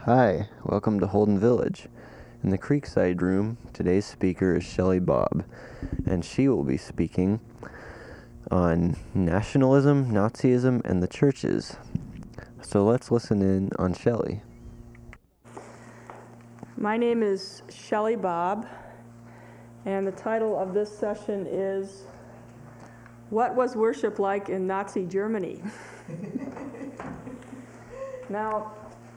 Hi, welcome to Holden Village. In the Creekside room, today's speaker is Shelley Bobb, and she will be speaking on nationalism, Nazism, and the churches. So let's listen in on Shelley. My name is Shelley Bobb, and the title of this session is What Was Worship Like in Nazi Germany? Now,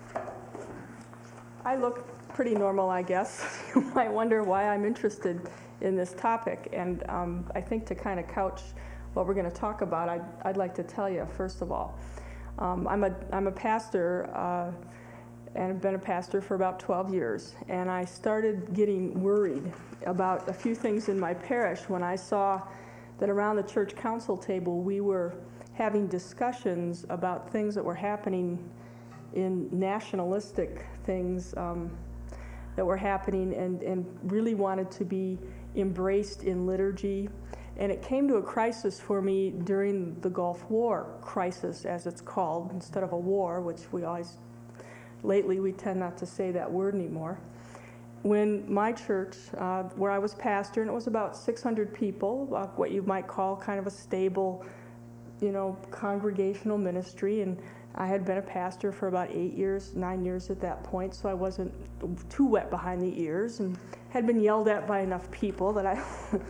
I look pretty normal, I guess. You might wonder why I'm interested in this topic, and I think to kind of couch what we're going to talk about, I'd like to tell you, first of all, I'm a pastor, and I've been a pastor for about 12 years, and I started getting worried about a few things in my parish when I saw that around the church council table we were having discussions about things that were happening in nationalistic things that were happening and really wanted to be embraced in liturgy. And it came to a crisis for me during the Gulf War crisis, as it's called, instead of a war, which lately we tend not to say that word anymore. When my church, where I was pastor, and it was about 600 people, what you might call kind of a stable, congregational ministry, and I had been a pastor for about 9 years at that point, so I wasn't too wet behind the ears, and had been yelled at by enough people that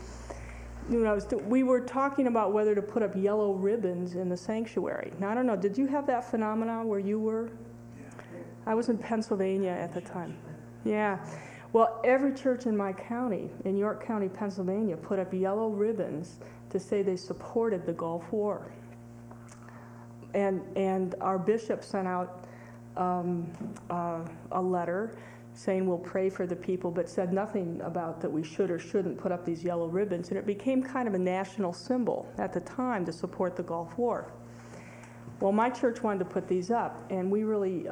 we were talking about whether to put up yellow ribbons in the sanctuary. Now, I don't know, did you have that phenomenon where you were? I was in Pennsylvania at the time. Yeah. Well, every church in my county, in York County, Pennsylvania, put up yellow ribbons to say they supported the Gulf War. And our bishop sent out a letter saying we'll pray for the people, but said nothing about that we should or shouldn't put up these yellow ribbons. And it became kind of a national symbol at the time to support the Gulf War. Well, my church wanted to put these up, and we really,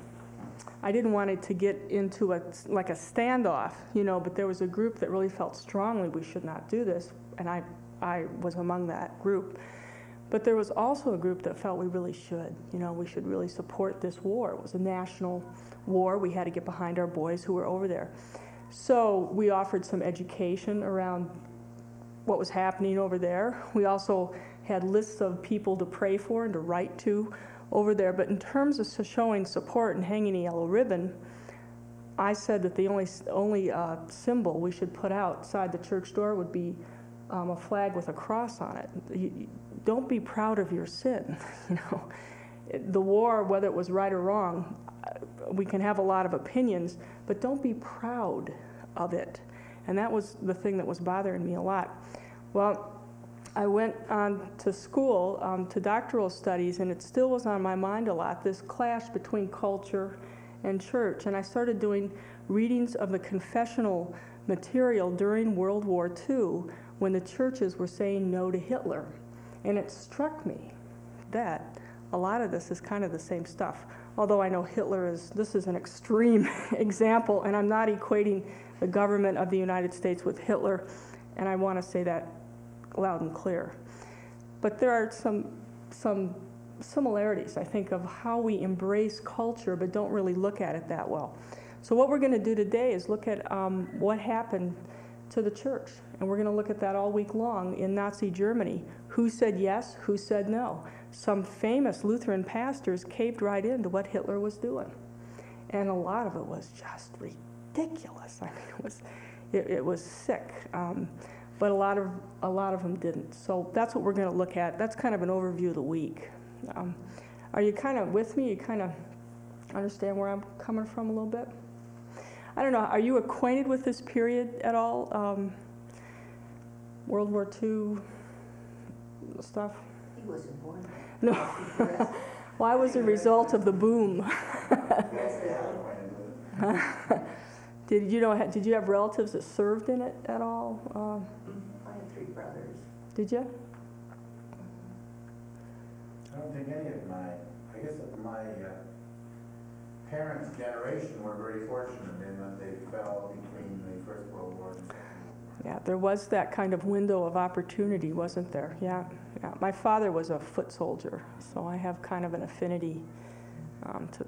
I didn't want it to get into a standoff, but there was a group that really felt strongly we should not do this, and I was among that group. But there was also a group that felt we really should, we should really support this war. It was a national war. We had to get behind our boys who were over there. So we offered some education around what was happening over there. We also had lists of people to pray for and to write to over there. But in terms of showing support and hanging a yellow ribbon, I said that the only symbol we should put outside the church door would be a flag with a cross on it. Don't be proud of your sin. The war, whether it was right or wrong, we can have a lot of opinions, but don't be proud of it. And that was the thing that was bothering me a lot. Well, I went on to school, to doctoral studies, and it still was on my mind a lot, this clash between culture and church. And I started doing readings of the confessional material during World War II when the churches were saying no to Hitler. And it struck me that a lot of this is kind of the same stuff. Although I know this is an extreme example, and I'm not equating the government of the United States with Hitler, and I want to say that loud and clear. But there are some similarities, I think, of how we embrace culture but don't really look at it that well. So what we're going to do today is look at what happened to the church, and we're going to look at that all week long in Nazi Germany. Who said yes, who said no? Some famous Lutheran pastors caved right into what Hitler was doing, and a lot of it was just ridiculous. I mean, it was sick. But a lot of them didn't. So that's what we're going to look at. That's kind of an overview of the week. Are you kind of with me? You kind of understand where I'm coming from a little bit? I don't know. Are you acquainted with this period at all? World War II stuff? He wasn't born. No. Well, I was a result of the boom. Did you have relatives that served in it at all? I had 3 brothers. Did you? I don't think any of my parents' generation were very fortunate in that they fell between the First World War and the Second World War. Yeah, there was that kind of window of opportunity, wasn't there? Yeah. My father was a foot soldier, so I have kind of an affinity to that.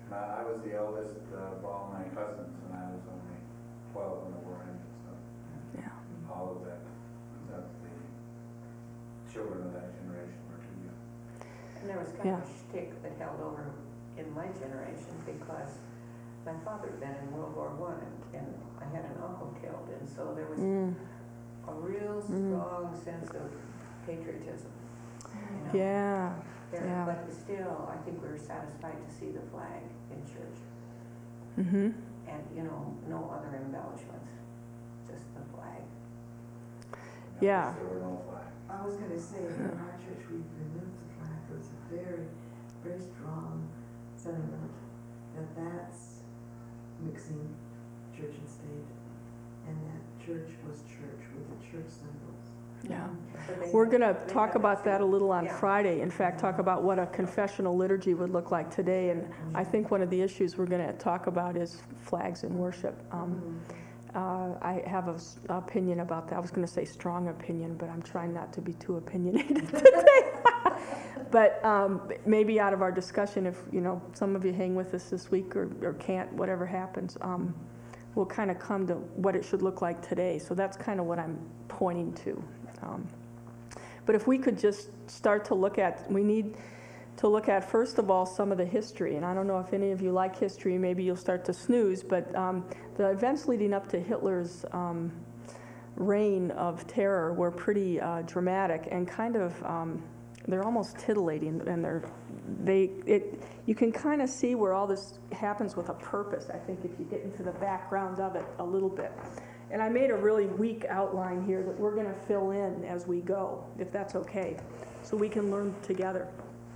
I was the eldest of all my cousins, and I was only 12 when the war ended, so Yeah. all of that, the children of that generation were too young. And there was kind of a shtick that held over in my generation because my father had been in World War I and I had an uncle killed, and so there was a real strong sense of patriotism. You know? Yeah. There, Yeah. But still, I think we were satisfied to see the flag in church. Mm-hmm. And, you know, no other embellishments, just the flag. Yeah. There were no flags. I was gonna say, in our church, we removed the flag. There was a very, very strong sentiment that that's mixing church and state, and that church was church with the church symbols. Yeah. But they We're had- going to they talk had about that a little on Yeah. Friday. In fact, talk about what a confessional liturgy would look like today. And I think one of the issues we're going to talk about is flags in worship. I have an opinion about that. I was going to say strong opinion, but I'm trying not to be too opinionated today. But maybe out of our discussion, if some of you hang with us this week or can't, whatever happens, we'll kind of come to what it should look like today. So that's kind of what I'm pointing to. But if we could just start to look at, we need to look at, first of all, some of the history. And I don't know if any of you like history, maybe you'll start to snooze, but the events leading up to Hitler's reign of terror were pretty dramatic and kind of, they're almost titillating, and you can kind of see where all this happens with a purpose, I think, if you get into the background of it a little bit. And I made a really weak outline here that we're going to fill in as we go, if that's okay, so we can learn together.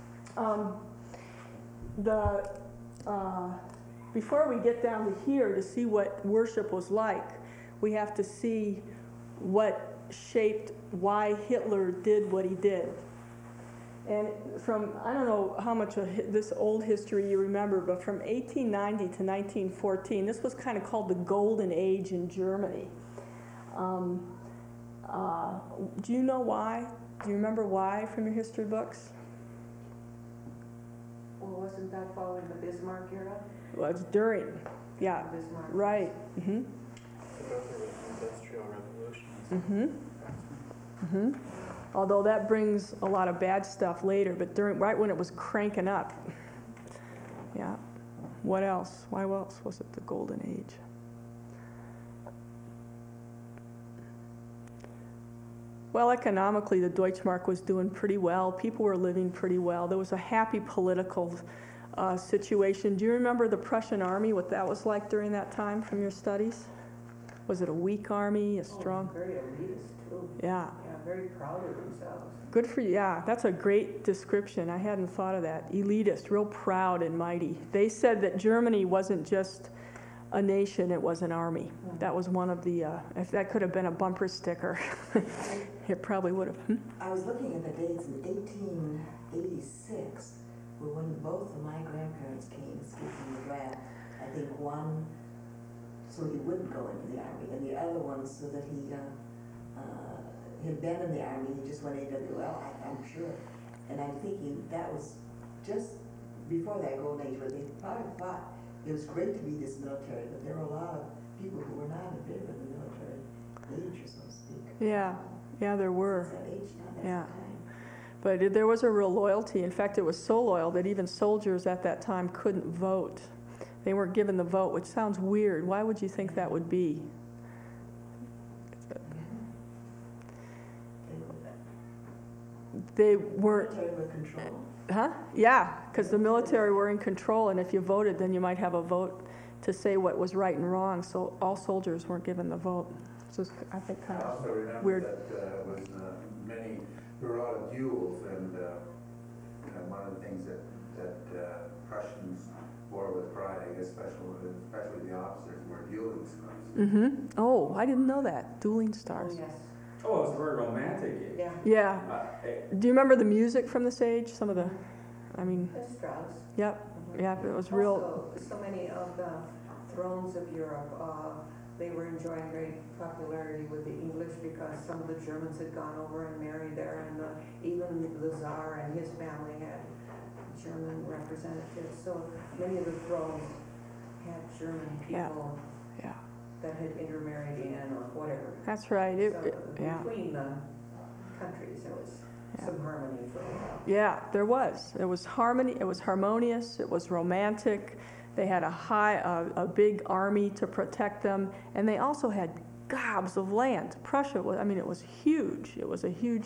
Before we get down to here to see what worship was like, we have to see what shaped why Hitler did what he did. And from, I don't know how much of this old history you remember, but from 1890 to 1914, this was kind of called the Golden Age in Germany. Do you know why? Do you remember why from your history books? Well, wasn't that following the Bismarck era? Well, it's during, yeah, Bismarck. right. Mm-hmm. Industrial Revolution. Mm-hmm. Mm-hmm. Although that brings a lot of bad stuff later, but right when it was cranking up. Yeah. What else? Why else was it the Golden Age? Well, economically, the Deutschmark was doing pretty well. People were living pretty well. There was a happy political situation. Do you remember the Prussian army, what that was like during that time from your studies? Was it a weak army, a strong? Oh, very elitist, too. Yeah. Yeah, very proud of themselves. Good for you. Yeah, that's a great description. I hadn't thought of that. Elitist, real proud and mighty. They said that Germany wasn't just a nation, it was an army. That was one of the, if that could have been a bumper sticker, it probably would have. I was looking at the dates in 1886, were when both of my grandparents came speaking the draft. I think one so he wouldn't go into the army, and the other one so that he had been in the army, he just went AWL, I'm sure. And I'm thinking that was just before that golden age, where they probably thought it was great to be this military, but there were a lot of people who were not in favor of the military age, so to speak. Yeah, there were. It's that age now, that's Yeah. the time. But there was a real loyalty. In fact, it was so loyal that even soldiers at that time couldn't vote. They weren't given the vote, which sounds weird. Why would you think that would be? They weren't, Military with control. huh? Yeah, because the military were in control, and if you voted, then you might have a vote to say what was right and wrong, so all soldiers weren't given the vote. It's just, I think, kind I of also remember weird. that there were a lot of duels, and one of the things that Prussians wore with pride, I guess, especially the officers, were dueling scars. Mm-hmm. Oh, I didn't know that. Dueling Oh, stars. yes. Oh, it's very romantic. Yeah. Yeah. Do you remember the music from this age? Some of the, I mean, The Strauss. yep, yeah, it was real. Also, so many of the thrones of Europe, they were enjoying great popularity with the English because some of the Germans had gone over and married there, and even the Tsar and his family had German representatives. So many of the thrones had German people Yeah. that had intermarried in or whatever. That's right. So Yeah. between the countries, there was Yeah. some harmony for a while. Yeah, there was. It was harmony. It was harmonious. It was romantic. They had a big army to protect them, and they also had gobs of land. Prussia was, I mean, it was huge. It was a huge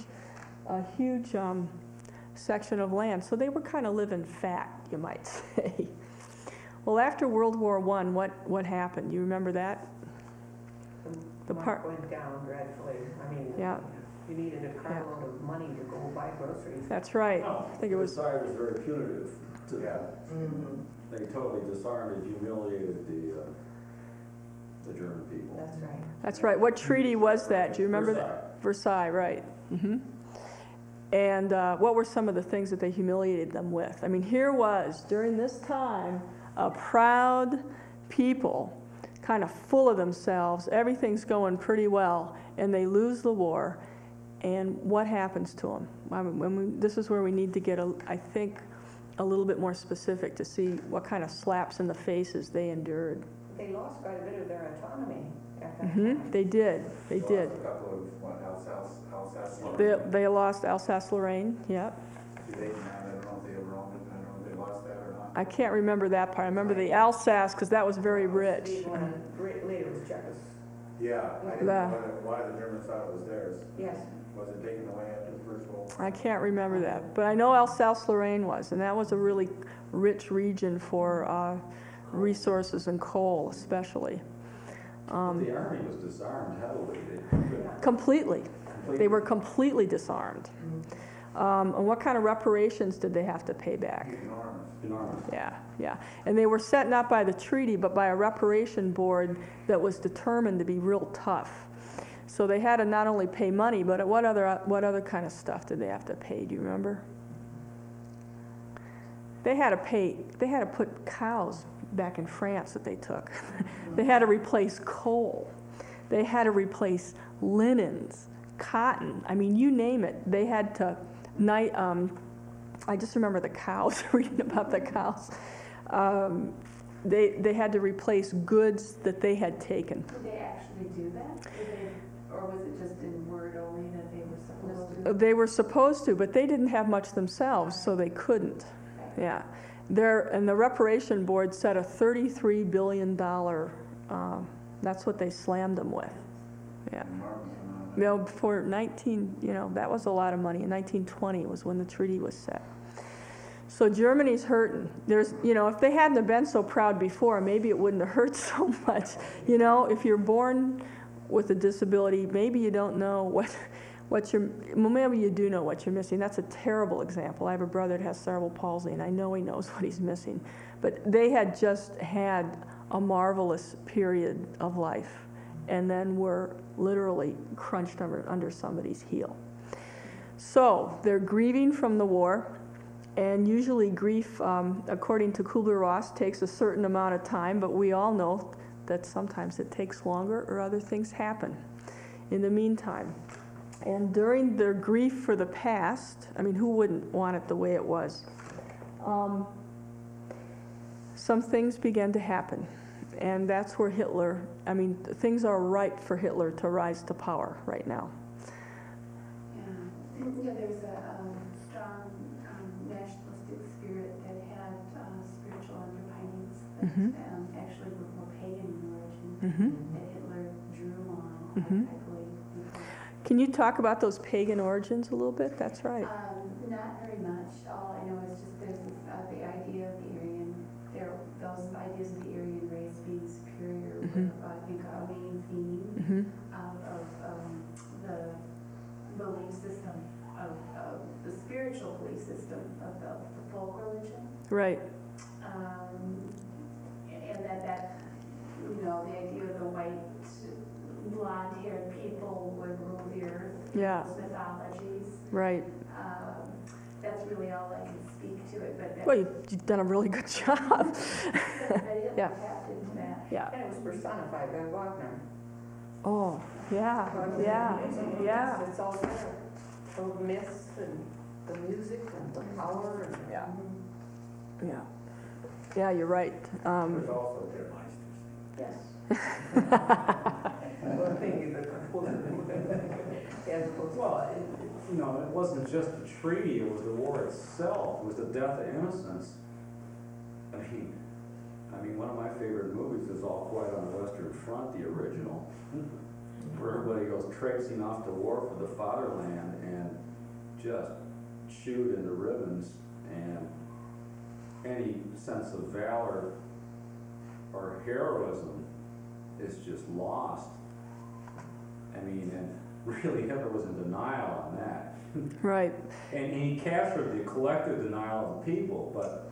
section of land. So they were kind of living fat, you might say. Well, after World War I, what happened? You remember that? The The mark went down dreadfully. I mean, Yeah. you needed a carload of money to go buy groceries. That's right. No, I think it was. Versailles was very punitive to Yeah. them. They totally disarmed and humiliated the German people. That's right. That's right. What treaty was that? Do you remember Versailles. that? Versailles, right. And what were some of the things that they humiliated them with? I mean, here was, during this time, a proud people, kind of full of themselves. Everything's going pretty well, and they lose the war. And what happens to them? I mean, this is where we need to get, I think, a little bit more specific to see what kind of slaps in the faces they endured. They lost quite a bit of their autonomy at that time. They did. They did. Lost a couple of, Alsace. They lost Alsace-Lorraine, yep. I don't know if they ever owned it, I don't know if they lost that or not. I can't remember that part. I remember the Alsace, because that was very rich. The one later was Czechos. Yeah, I didn't The- know why the Germans thought it was theirs. Yes. Was it taken away after the First World War? I can't remember that, but I know Alsace-Lorraine was, and that was a really rich region for resources and coal, especially. The army was disarmed heavily. Completely. They were completely disarmed. And what kind of reparations did they have to pay back? Enormous. Yeah. And they were set not by the treaty, but by a reparation board that was determined to be real tough. So they had to not only pay money, but what other kind of stuff did they have to pay? Do you remember? They had to put cows back in France that they took. They had to replace coal. They had to replace linens, cotton. I mean, you name it. They had to. I just remember the cows. Reading about the cows. They had to replace goods that they had taken. Did they actually do that? Or was it just in word only that they were supposed to? They were supposed to, but they didn't have much themselves, so they couldn't. Yeah. And the reparation board set a $33 billion, that's what they slammed them with. Yeah. For that was a lot of money. In 1920 was when the treaty was set. So Germany's hurting. If they hadn't have been so proud before, maybe it wouldn't have hurt so much. If you're born with a disability, maybe you don't know maybe you do know what you're missing. That's a terrible example. I have a brother that has cerebral palsy, and I know he knows what he's missing. But they had just had a marvelous period of life, and then were literally crunched under somebody's heel. So they're grieving from the war, and usually grief, according to Kubler-Ross, takes a certain amount of time, but we all know that sometimes it takes longer or other things happen in the meantime. And during their grief for the past, I mean, who wouldn't want it the way it was? Some things began to happen. And that's where things are ripe for Hitler to rise to power right now. Yeah, there's a strong nationalistic spirit that had spiritual underpinnings that actually were pagan in origin that Hitler drew on, I believe. Can you talk about those pagan origins a little bit? That's right. Not very much. All I know is just there's the idea of the Aryan, those ideas of the Aryan race being superior were, I think, a main theme of the belief system, of the spiritual belief system of the folk religion. Right. And that the idea of the white, blonde-haired people would rule the earth. Yeah. Those mythologies. Right. That's really all I can speak to it. But Well, you've done a really good job. Hitler Yeah. tapped into that. Yeah. And it was personified by Wagner. Oh, yeah, yeah, yeah. It's all there. The myths and the music and the power and. Yeah. Yeah. Yeah, you're right. There's also their Meisters. Yes. Well, thinking that as opposed to. Well, it wasn't just the treaty, it was the war itself, it was the death of innocence. I mean, one of my favorite movies is All Quiet on the Western Front, the original, where everybody goes traipsing off to war for the fatherland and just chewed into ribbons, and any sense of valor or heroism is just lost. I mean, and really Hitler was in denial on that. Right. And he captured the collective denial of the people,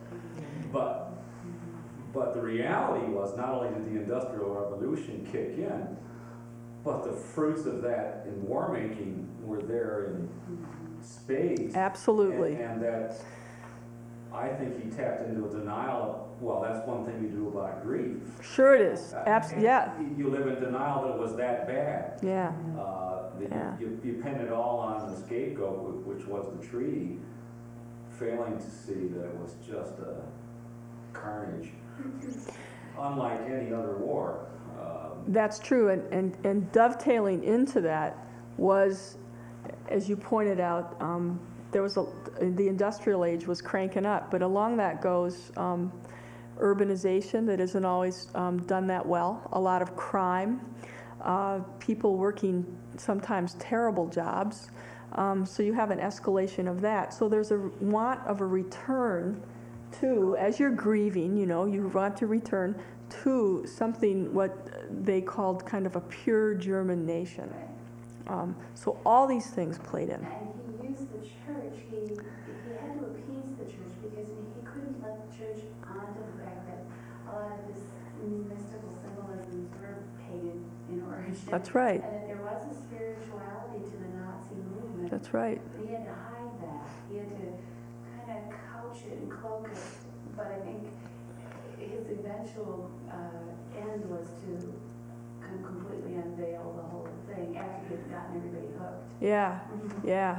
but the reality was not only did the Industrial Revolution kick in, but the fruits of that in war making were there in spades. Absolutely. And that, I think he tapped into a denial of, well, that's one thing you do about grief. Sure it is. Yeah. You live in denial that it was that bad. Yeah. That Yeah. you pin it all on the scapegoat, which was the treaty, failing to see that it was just a carnage, unlike any other war. That's true, and dovetailing into that was, as you pointed out, the industrial age was cranking up, but along that goes urbanization that isn't always done that well, a lot of crime, people working sometimes terrible jobs, so you have an escalation of that. So there's a want of a return to, as you're grieving, you want to return to something what they called kind of a pure German nation. So all these things played in. And he used the church, he had to appease the church because he couldn't let the church onto the fact that a lot of this mystical symbolisms were pagan in origin. That's right. And that there was a spirituality to the Nazi movement. That's right. But he had to hide that. He had to kind of couch it and cloak it. But I think his eventual end was to completely unveil the whole thing after he had gotten everybody hooked. Yeah, yeah.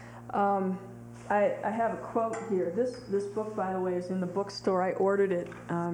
I have a quote here. This book, by the way, is in the bookstore. I ordered it.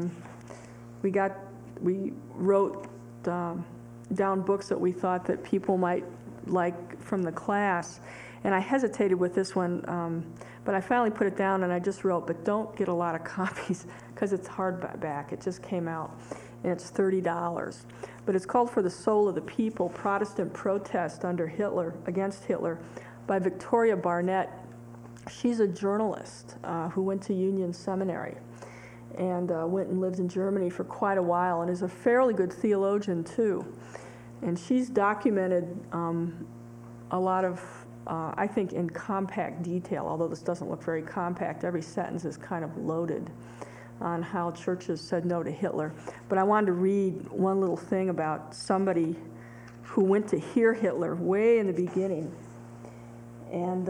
We wrote down books that we thought that people might like from the class, and I hesitated with this one, but I finally put it down and I just wrote, but don't get a lot of copies because it's hardback. It just came out, and it's $30. But it's called For the Soul of the People, Protestant Protest Against Hitler, by Victoria Barnett. She's a journalist who went to Union Seminary and went and lived in Germany for quite a while and is a fairly good theologian too. And she's documented a lot of, I think in compact detail, although this doesn't look very compact, every sentence is kind of loaded on how churches said no to Hitler. But I wanted to read one little thing about somebody who went to hear Hitler way in the beginning. And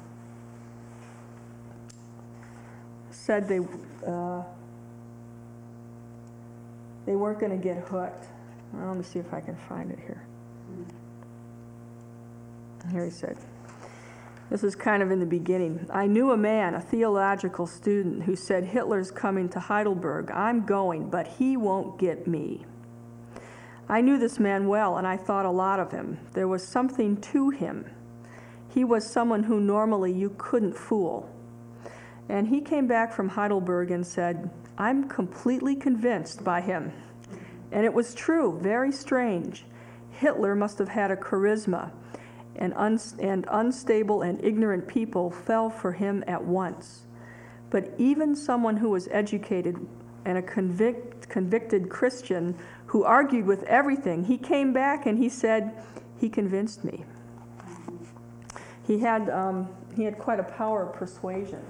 said they weren't going to get hooked. Well, let me see if I can find it here. Here he said, this is kind of in the beginning. I knew a man, a theological student, who said, Hitler's coming to Heidelberg. I'm going, but he won't get me. I knew this man well, and I thought a lot of him. There was something to him. He was someone who normally you couldn't fool. And he came back from Heidelberg and said, I'm completely convinced by him. And it was true, very strange. Hitler must have had a charisma, and unstable and ignorant people fell for him at once. But even someone who was educated and a convicted Christian who argued with everything, he came back and he said, he convinced me. He had quite a power of persuasion.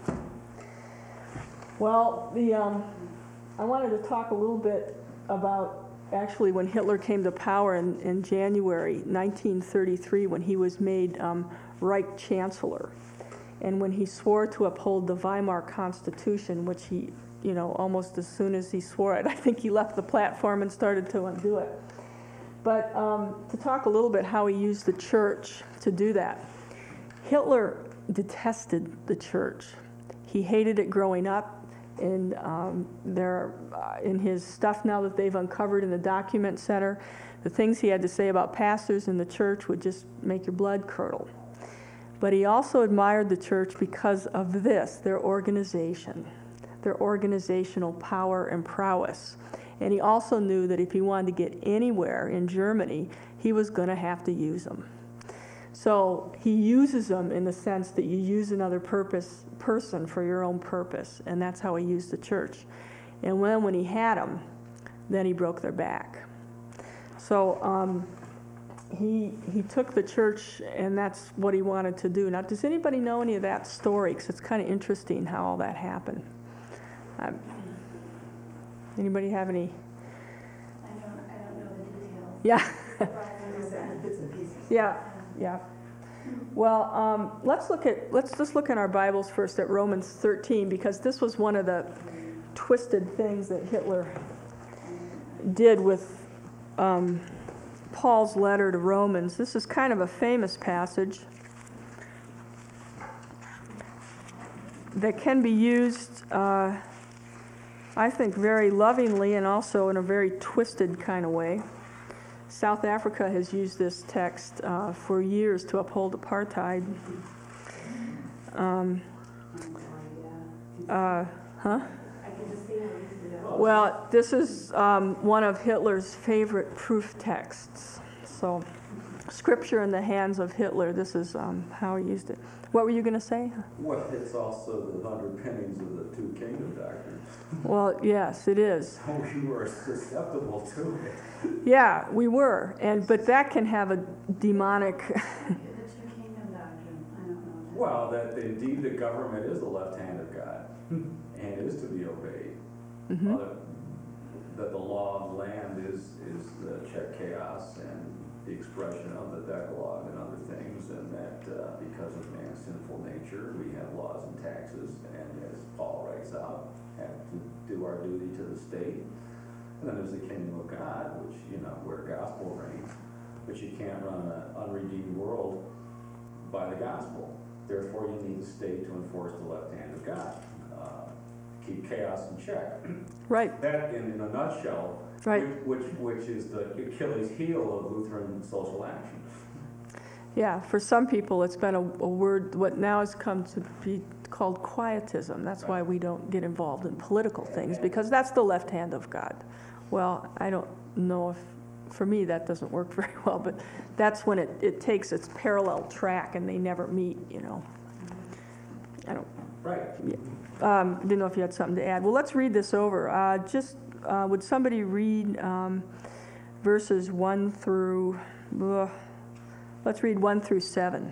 Well, I wanted to talk a little bit about actually when Hitler came to power in January 1933, when he was made Reich Chancellor, and when he swore to uphold the Weimar Constitution, which he almost as soon as he swore it. I think he left the platform and started to undo it. But to talk a little bit how he used the church to do that. Hitler detested the church. He hated it growing up. And in his stuff now that they've uncovered in the document center, the things he had to say about pastors in the church would just make your blood curdle. But he also admired the church because of this, their organization, their organizational power and prowess. And he also knew that if he wanted to get anywhere in Germany, he was going to have to use them. So he uses them in the sense that you use another person for your own purpose, and that's how he used the church. And when he had them, then he broke their back. So he took the church, and that's what he wanted to do. Now, does anybody know any of that story? Because it's kind of interesting how all that happened. Anybody have any? I don't know the details. Yeah. Bits and pieces. Yeah. Well, let's just look in our Bibles first at Romans 13, because this was one of the twisted things that Hitler did with Paul's letter to Romans. This is kind of a famous passage that can be used, I think, very lovingly and also in a very twisted kind of way. South Africa has used this text for years to uphold apartheid. Well, this is one of Hitler's favorite proof texts. So, scripture in the hands of Hitler, this is how he used it. What were you going to say? Well, it's also the underpinnings of the two kingdom doctrine. Well, yes, it is. Oh, you were susceptible to it. Yeah, we were, but that can have a demonic. The two kingdom doctrine, I don't know. Well, that indeed the government is the left hand of God and is to be obeyed. Mm-hmm. That the law of the land is the check chaos and the expression of the Decalogue and other things, and that because of man's sinful nature, we have laws and taxes, and as Paul writes out, have to do our duty to the state. And then there's the kingdom of God, which, where gospel reigns, but you can't run an unredeemed world by the gospel. Therefore, you need the state to enforce the left hand of God, keep chaos in check. Right. That, in a nutshell, Right. which is the Achilles heel of Lutheran social action. Yeah, for some people, it's been a word, what now has come to be called quietism. That's why we don't get involved in political things, because that's the left hand of God. Well, I don't know if, for me, that doesn't work very well, but that's when it takes its parallel track and they never meet, I don't. Right. Didn't know if you had something to add. Well, let's read this over. Would somebody read verses 1 through, let's read 1 through 7.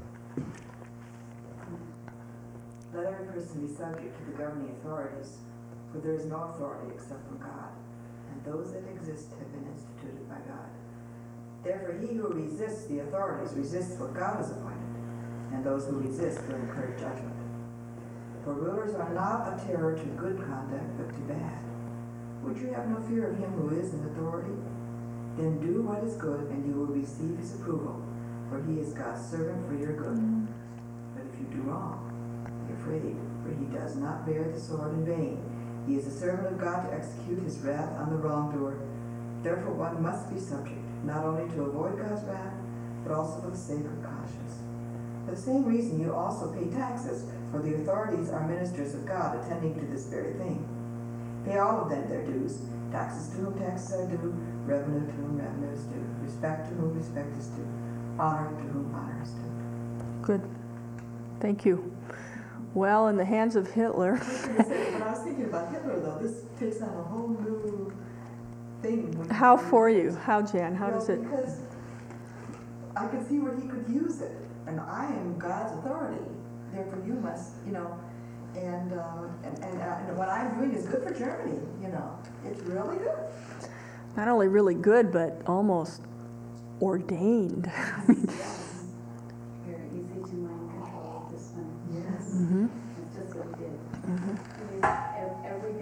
Let every person be subject to the governing authorities, for there is no authority except from God, and those that exist have been instituted by God. Therefore, he who resists the authorities resists what God has appointed, and those who resist will incur judgment. For rulers are not a terror to good conduct, but to bad. Would you have no fear of him who is in authority? Then do what is good, and you will receive his approval, for he is God's servant for your good. But if you do wrong, be afraid, for he does not bear the sword in vain. He is a servant of God to execute his wrath on the wrongdoer. Therefore one must be subject, not only to avoid God's wrath, but also for the sake of conscience. For the same reason you also pay taxes, for the authorities are ministers of God, attending to this very thing. Pay all of them their dues, taxes to whom taxes are due, revenue to whom revenue is due, respect to whom respect is due, honor to whom honor is due. Good. Thank you. Well, in the hands of Hitler. When I was thinking about Hitler, though, this takes on a whole new thing. How for you? How, Jan? How does it? Because I could see where he could use it, and I am God's authority. Therefore, you must, and what I'm doing is good for Germany. It's really good. Not only really good, but almost ordained. Yes. Very easy to mind control this one. Yes. Mm-hmm. It's just what it did. Mm-hmm. Every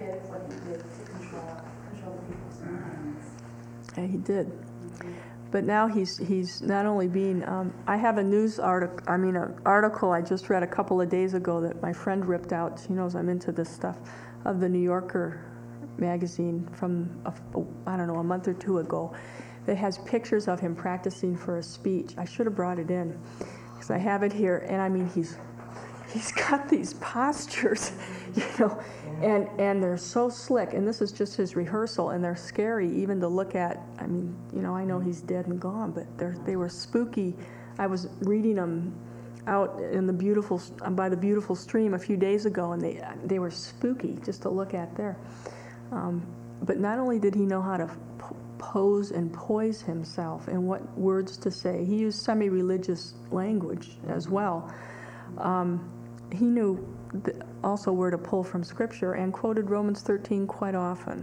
did. But now he's not only being, I have a news article, an article I just read a couple of days ago that my friend ripped out. She knows I'm into this stuff, of the New Yorker magazine from, I don't know, a month or two ago, that has pictures of him practicing for a speech. I should have brought it in, because I have it here, and I mean, he's got these postures, you know, and they're so slick, and this is just his rehearsal, and they're scary even to look at. I mean, you know, I know he's dead and gone, but they were spooky. I was reading them out in the by the beautiful stream a few days ago, and they were spooky just to look at there. But not only did he know how to pose and poise himself and what words to say, he used semi-religious language as well. He knew also where to pull from Scripture and quoted Romans 13 quite often.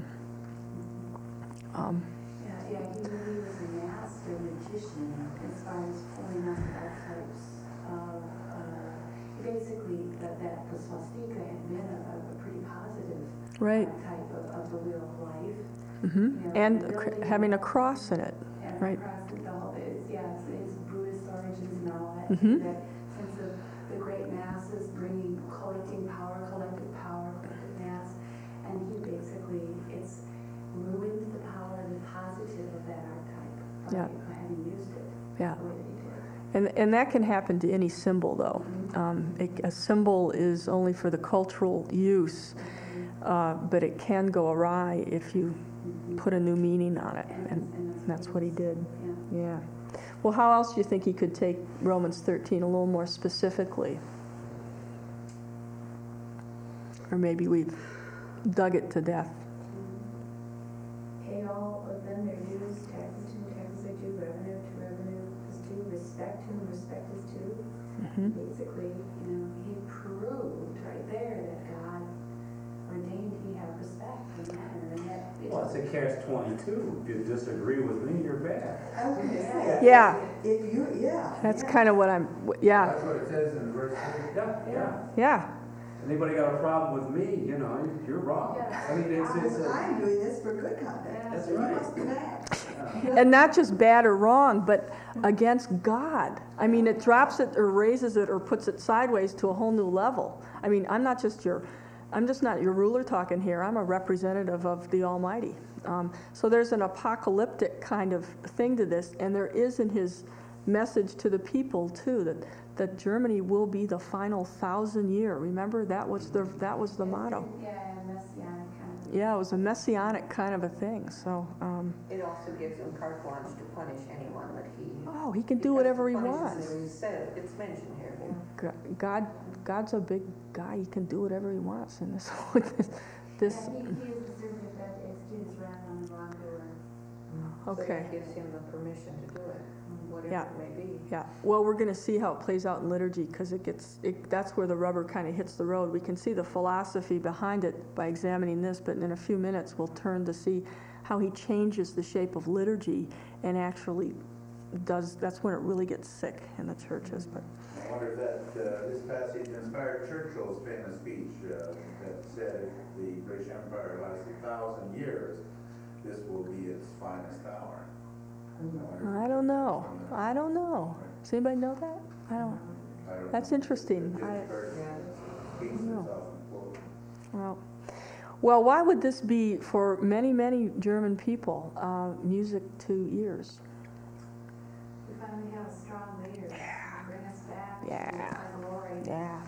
He really was a master magician as far as pulling off archetypes of, basically, that the swastika had been a pretty positive Right. type of the wheel of life. Mm-hmm. You know, And building having a cross in it. and right. across the whole, it's Buddhist origins and all that. Mhm. That sense of the great masses bringing, collective power, collective mass, and he basically, it's ruined the power and the positive of that archetype Yeah. by having used it Yeah. the way that he did. And that can happen to any symbol, though. A symbol is only for the cultural use, but it can go awry if you put a new meaning on it, and that's what he did. Yeah. Yeah. Well, how else do you think he could take Romans 13 a little more specifically? Or maybe we've dug it to death. Pay all of them their dues, taxes to whom taxes are due, revenue to revenue is due, respect to whom respect is due. Mhm. Basically, you know, he proved right there that God ordained he have respect for matter, and that. Well, it's a catch-22. If you disagree with me, you're bad. I was gonna say, Yeah, if you, yeah. that's kind of what yeah, That's what it says in verse 2. Yeah. yeah. Anybody got a problem with me, you know, you're wrong. Yeah. I mean, it's I'm doing this for good conduct. That's You right. must be bad. And not just bad or wrong, but against God. I mean, it drops it or raises it or puts it sideways to a whole new level. I mean, I'm just not your ruler talking here. I'm a representative of the Almighty. So there's an apocalyptic kind of thing to this, and there is in his message to the people too that Germany will be the final 1,000 year. Remember, that was the motto. Yeah, messianic kind of. Yeah, it was a messianic kind of a thing. So, It also gives him carte blanche to punish anyone that he can do whatever he because wants. He said, it's mentioned here. God's a big guy. He can do whatever he wants in this. this. Yeah, he is the servant that executes his wrath on the wrongdoer. So Okay. that gives him the permission to do it, whatever Yeah. it may be. Yeah. Well, we're going to see how it plays out in liturgy because that's where the rubber kind of hits the road. We can see the philosophy behind it by examining this, but in a few minutes we'll turn to see how he changes the shape of liturgy and actually that's when it really gets sick in the churches. But I wonder if this passage inspired Churchill's famous speech that said if the British Empire lasts 1,000 years, this will be its finest hour. I don't know. Does anybody know that? I don't. That's interesting. Well, why would this be for many, many German people music to ears? We finally have a strong leader. Bring us back Yeah. to our glory. Yeah.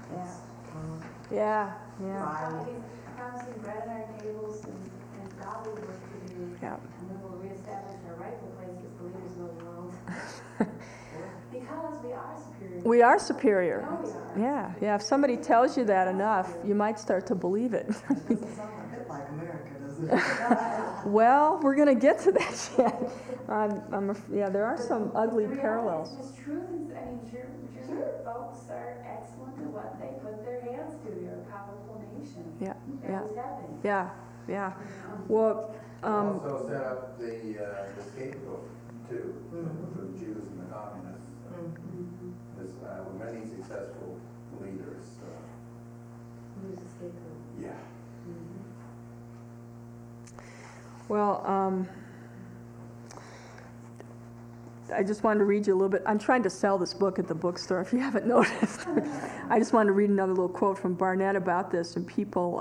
He's promising bread on our tables and godly work to do. Yeah. And we will reestablish our rightful place as the leaders of the world. Because we are superior. We are superior. No, we are. Yeah. If somebody tells you that enough, you might start to believe it. Doesn't sound a bit like America, does it? Well, we're going to get to that yet. There are some ugly The reality parallels. is, truth is, German folks are excellent at what they put their hands to. They're a powerful nation. Yeah. That was happening. Yeah. Well, Also set up the scapegoat too, for the Jews and the communists. There's many successful leaders. Who's the scapegoat? Yeah. well, I just wanted to read you a little bit. I'm trying to sell this book at the bookstore, if you haven't noticed. I just wanted to read another little quote from Barnett about this, and people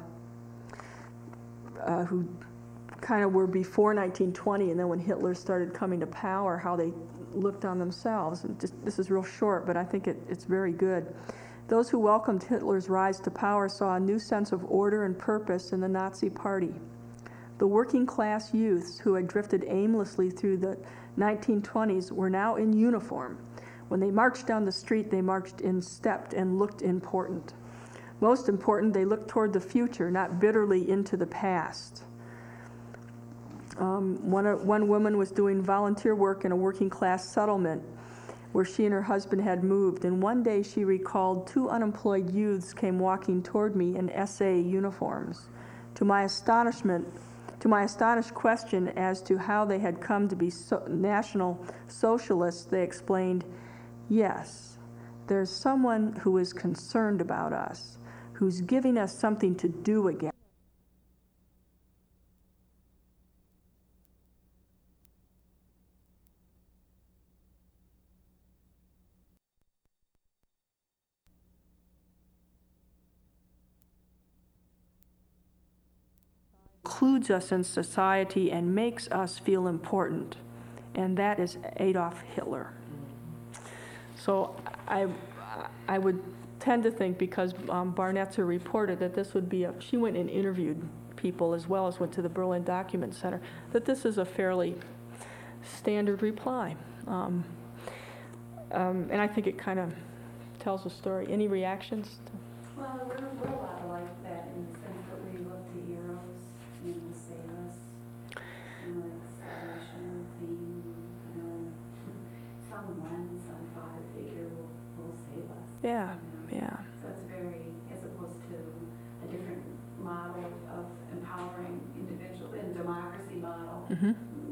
who kind of were before 1920, and then when Hitler started coming to power, how they looked on themselves. And just, this is real short, but I think it's very good. Those who welcomed Hitler's rise to power saw a new sense of order and purpose in the Nazi Party. The working class youths who had drifted aimlessly through the 1920s were now in uniform. When they marched down the street, they marched in step and looked important. Most important, they looked toward the future, not bitterly into the past. One woman was doing volunteer work in a working class settlement where she and her husband had moved, and one day she recalled 2 unemployed youths came walking toward me in SA uniforms. To my astonished question as to how they had come to be National Socialists, they explained, yes, there's someone who is concerned about us, who's giving us something to do again. Includes us in society and makes us feel important, and that is Adolf Hitler. So I would tend to think, because Barnetzer reported that this would be she went and interviewed people as well as went to the Berlin Document Center, that this is a fairly standard reply. And I think it kind of tells a story. Any reactions? Well, we're a lot like that in the sense that we look to heroes and save us, like salvation, theme, some father figure will save us. Yeah, yeah. So it's very, as opposed to a different model of empowering individual, and democracy model. Mm-hmm.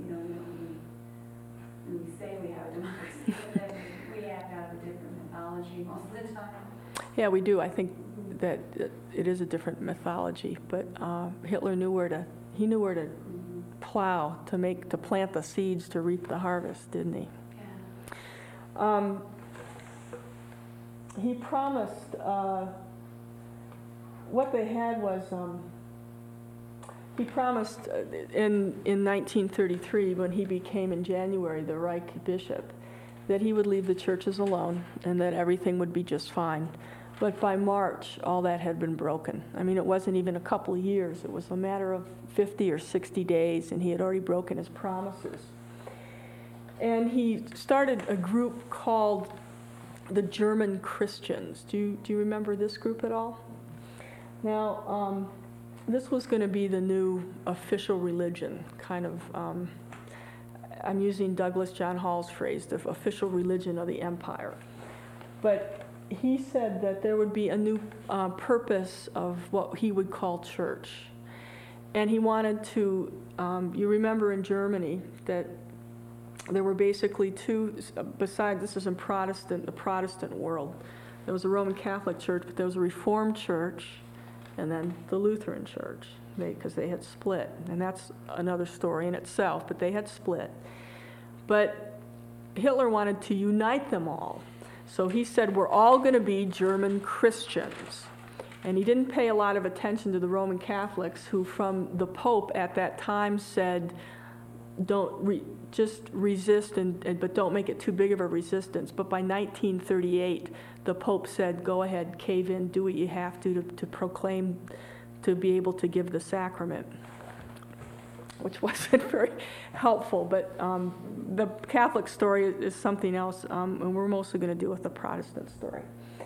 When we say we have a democracy, but then we act out of a different mythology most of the time. Yeah, we do. I think that it is a different mythology, but Hitler knew where to plow, to plant the seeds to reap the harvest, didn't he? Yeah. He promised, what they had was, he promised in 1933, when he became in January the Reich bishop, that he would leave the churches alone and that everything would be just fine. But by March, all that had been broken. I mean, it wasn't even a couple of years. It was a matter of 50 or 60 days, and he had already broken his promises. And he started a group called the German Christians. Do you remember this group at all? Now, this was going to be the new official religion, kind of, I'm using Douglas John Hall's phrase, the official religion of the empire. But he said that there would be a new purpose of what he would call church. And he wanted to, you remember in Germany that there were basically two, besides, this is in the Protestant world. There was a Roman Catholic church, but there was a Reformed church, and then the Lutheran church, because they had split. And that's another story in itself, but they had split. But Hitler wanted to unite them all. So he said, we're all going to be German Christians. And he didn't pay a lot of attention to the Roman Catholics, who from the Pope at that time said, just resist, but don't make it too big of a resistance. But by 1938, the Pope said, go ahead, cave in, do what you have to proclaim, to be able to give the sacrament, which wasn't very helpful. But the Catholic story is something else, and we're mostly going to deal with the Protestant story.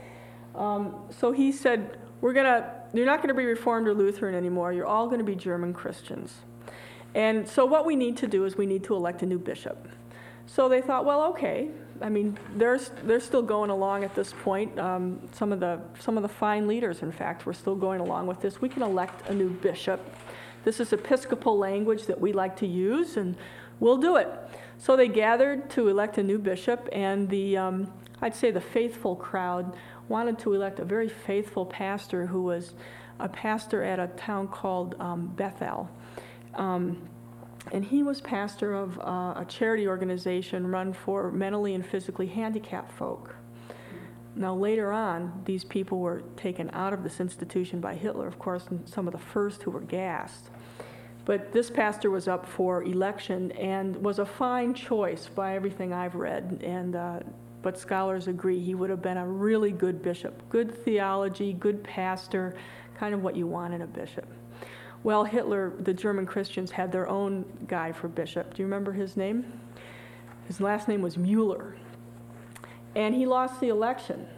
So he said, you're not going to be Reformed or Lutheran anymore. You're all going to be German Christians. And so what we need to do is we need to elect a new bishop. So they thought, well, okay. I mean, they're still going along at this point. Some of the fine leaders, in fact, were still going along with this. We can elect a new bishop. This is Episcopal language that we like to use, and we'll do it. So they gathered to elect a new bishop, and I'd say the faithful crowd wanted to elect a very faithful pastor who was a pastor at a town called Bethel. And he was pastor of a charity organization run for mentally and physically handicapped folk. Now, later on, these people were taken out of this institution by Hitler, of course, and some of the first who were gassed. But this pastor was up for election and was a fine choice by everything I've read. But scholars agree he would have been a really good bishop. Good theology, good pastor, kind of what you want in a bishop. Well, Hitler, the German Christians, had their own guy for bishop. Do you remember his name? His last name was Mueller. And he lost the election.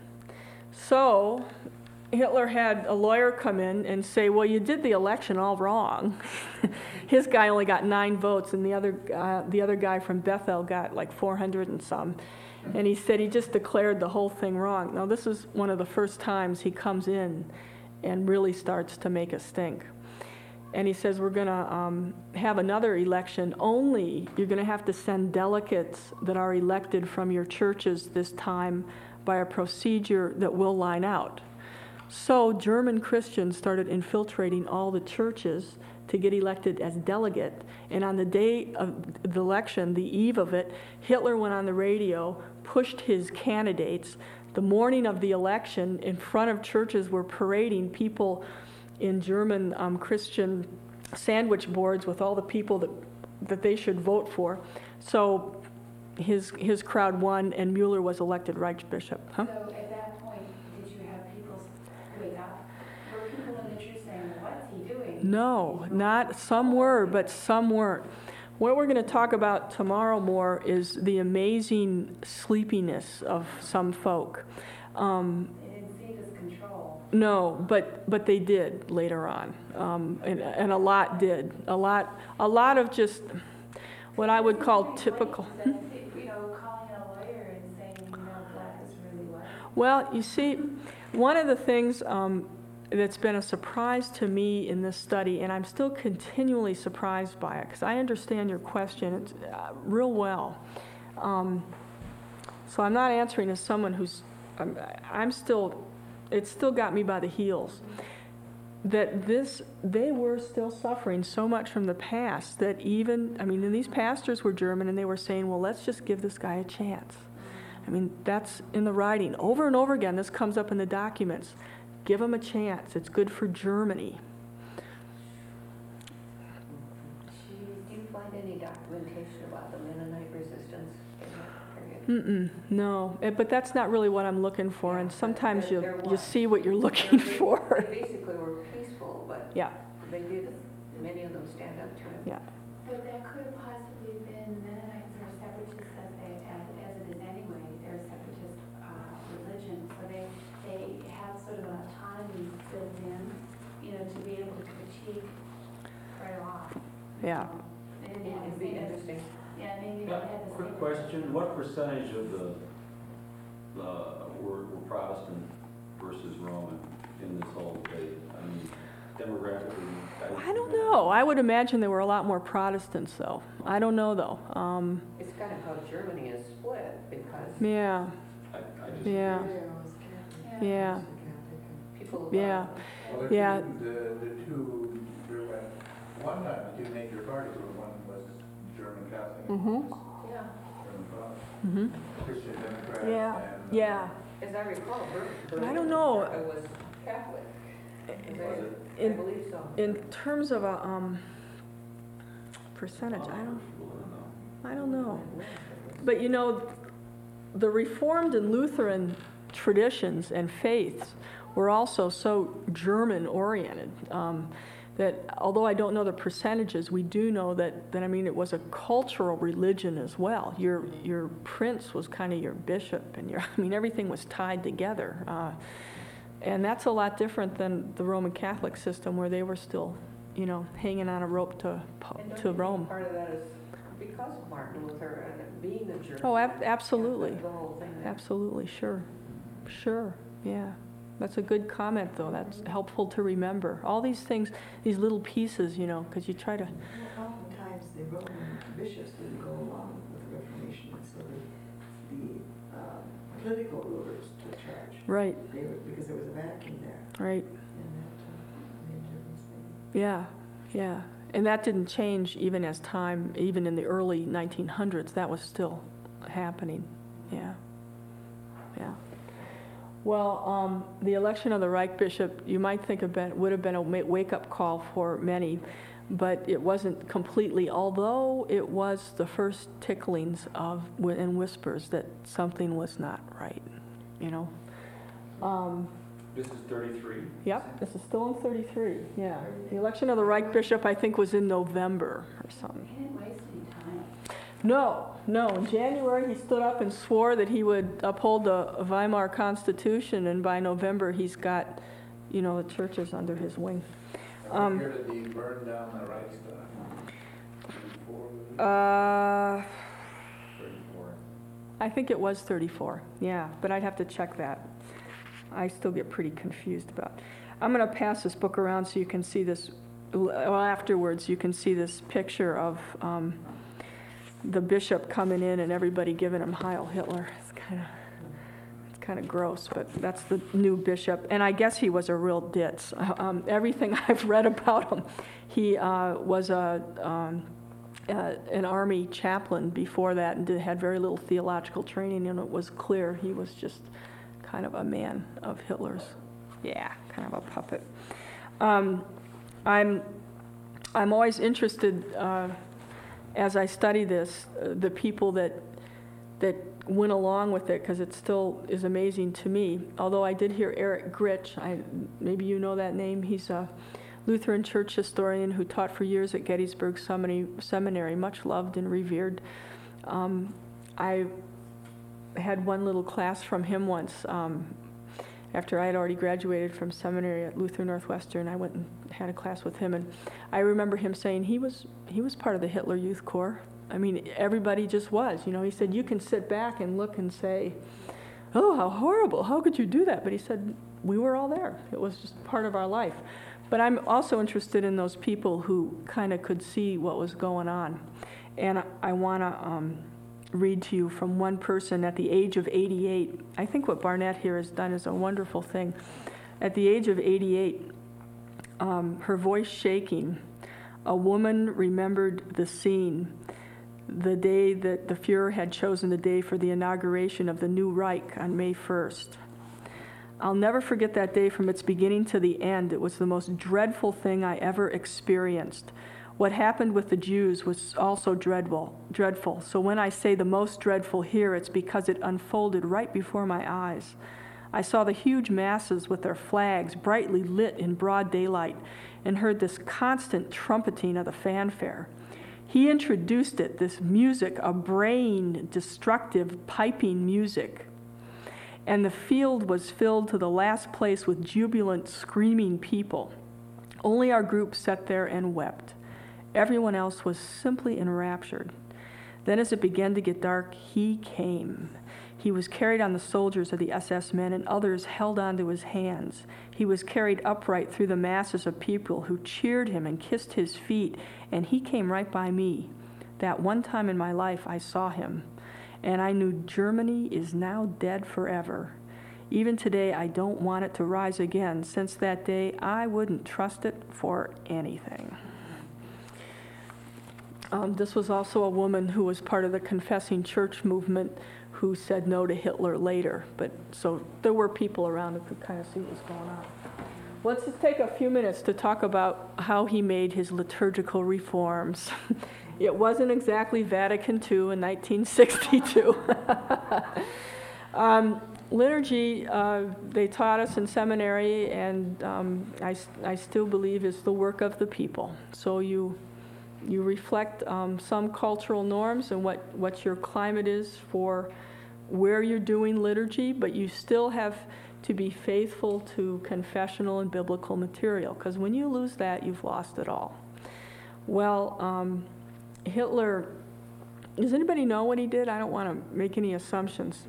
So Hitler had a lawyer come in and say, well, you did the election all wrong. His guy only got 9 votes, and the other guy from Bethel got like 400 and some. And he said he just declared the whole thing wrong. Now, this is one of the first times he comes in and really starts to make a stink. And he says, we're going to have another election, only you're going to have to send delegates that are elected from your churches this time by a procedure that will line out. So German Christians started infiltrating all the churches to get elected as delegate. And on the day of the election, the eve of it, Hitler went on the radio, pushed his candidates. The morning of the election, in front of churches were parading people in German Christian sandwich boards with all the people that they should vote for. So his crowd won, and Mueller was elected Reichsbishop. Huh? So at that point, did you have people wake up? Were people in the church saying, what's he doing? No, not some were, but some weren't. What we're going to talk about tomorrow more is the amazing sleepiness of some folk. They didn't see it as control. No, but they did later on, and a lot did. A lot of just what I would call typical. You know, calling a lawyer and saying, you know, black is really white. Well, you see, one of the things that's been a surprise to me in this study, and I'm still continually surprised by it, because I understand your question real well. So I'm not answering as someone who's, it's still got me by the heels. That they were still suffering so much from the past that and these pastors were German, and they were saying, well, let's just give this guy a chance. I mean, that's in the writing. Over and over again, this comes up in the documents. Give him a chance. It's good for Germany. Do you find any documentation about the Mennonite resistance in that period? No, but that's not really what I'm looking for, and sometimes There you was. see what you're looking for. They basically were peaceful, but Yeah, they did, many of them stand up to it. yeah. But that could have possibly been Mennonites or separatists as it is anyway. They're a separatist religion, so they have sort of an autonomy built in, you know, to be able to critique right off. Yeah. They didn't have It'd the be same. interesting. Yeah, maybe they had the same. Quick question, what percentage of the were Protestant versus Roman in this whole debate? I mean, demographically. I don't know. I would imagine there were a lot more Protestants, though. I don't know, though. It's kind of how Germany is split, because Yeah, I just. yeah, yeah, people. yeah. Well, Yeah. One time, the two major parties were, one was German Catholic, Mm-hmm. Yeah, German Protestant, Mm-hmm. Christian Democrats, Yeah, and. yeah. as I recall, I don't know. It was Catholic. I In- believe so. In terms of a percentage, I don't know. But you know, the Reformed and Lutheran traditions and faiths were also so German-oriented that although I don't know the percentages, we do know that it was a cultural religion as well. Your prince was kind of your bishop, and everything was tied together. And that's a lot different than the Roman Catholic system, where they were still, hanging on a rope to And don't you Rome. think part of that is because of Martin Luther and being a German? Oh, absolutely. The whole thing. Absolutely, sure, yeah. That's a good comment, though. That's helpful to remember. All these things, these little pieces, because you try to. Oftentimes, the Roman bishops didn't go along with the Reformation, and so the political rulers took charge. Right, Because there was a vacuum there, right. and that made a difference. Yeah, yeah. And that didn't change even as time, even in the early 1900s, that was still happening. Yeah. Yeah. Well, the election of the Reich bishop, you might think would have been a wake-up call for many, but it wasn't completely, although it was the first ticklings and whispers that something was not right, you know. This is 33? Yep, this is still in 33, yeah. The election of the Reich bishop, I think, was in November or something. He didn't waste any time. No. In January, he stood up and swore that he would uphold the Weimar Constitution, and by November, he's got, the churches under his wing. What year did he burn down the Reichstag? 34? I think it was 34, yeah, but I'd have to check that. I still get pretty confused about it. I'm going to pass this book around so you can see this, afterwards you can see this picture of the bishop coming in and everybody giving him Heil Hitler. It's kind of gross, but that's the new bishop. And I guess he was a real ditz. Everything I've read about him, he was an army chaplain before that and had very little theological training, and it was clear he was just kind of a man of Hitler's. Yeah, kind of a puppet. I'm always interested, as I study this, the people that went along with it, because it still is amazing to me. Although I did hear Eric Gritsch, maybe you know that name. He's a Lutheran church historian who taught for years at Gettysburg Seminary, much loved and revered. I had one little class from him once. After I had already graduated from seminary at Lutheran Northwestern, I went and had a class with him, and I remember him saying he was part of the Hitler Youth Corps. I mean, everybody just was. He said, you can sit back and look and say, oh, how horrible, how could you do that? But he said, we were all there. It was just part of our life. But I'm also interested in those people who kind of could see what was going on. And I want to read to you from one person at the age of 88. I think what Barnett here has done is a wonderful thing. At the age of 88, her voice shaking, a woman remembered the scene, the day that the Fuhrer had chosen the day for the inauguration of the new Reich on May 1st. I'll never forget that day from its beginning to the end. It was the most dreadful thing I ever experienced. What happened with the Jews was also dreadful. So when I say the most dreadful here, it's because it unfolded right before my eyes. I saw the huge masses with their flags brightly lit in broad daylight and heard this constant trumpeting of the fanfare. He introduced it, this music, a brain-destructive piping music. And the field was filled to the last place with jubilant, screaming people. Only our group sat there and wept. Everyone else was simply enraptured. Then as it began to get dark, he came. He was carried on the soldiers of the SS men, and others held onto his hands. He was carried upright through the masses of people who cheered him and kissed his feet, and he came right by me. That one time in my life I saw him, and I knew Germany is now dead forever. Even today, I don't want it to rise again. Since that day, I wouldn't trust it for anything. This was also a woman who was part of the Confessing Church movement who said no to Hitler later. But so there were people around who could kind of see what was going on. Let's just take a few minutes to talk about how he made his liturgical reforms. It wasn't exactly Vatican II in 1962. Liturgy, they taught us in seminary, and I still believe is the work of the people. So you reflect some cultural norms and what your climate is for where you're doing liturgy, but you still have to be faithful to confessional and biblical material, because when you lose that, you've lost it all. Well, Hitler, does anybody know what he did? I don't want to make any assumptions.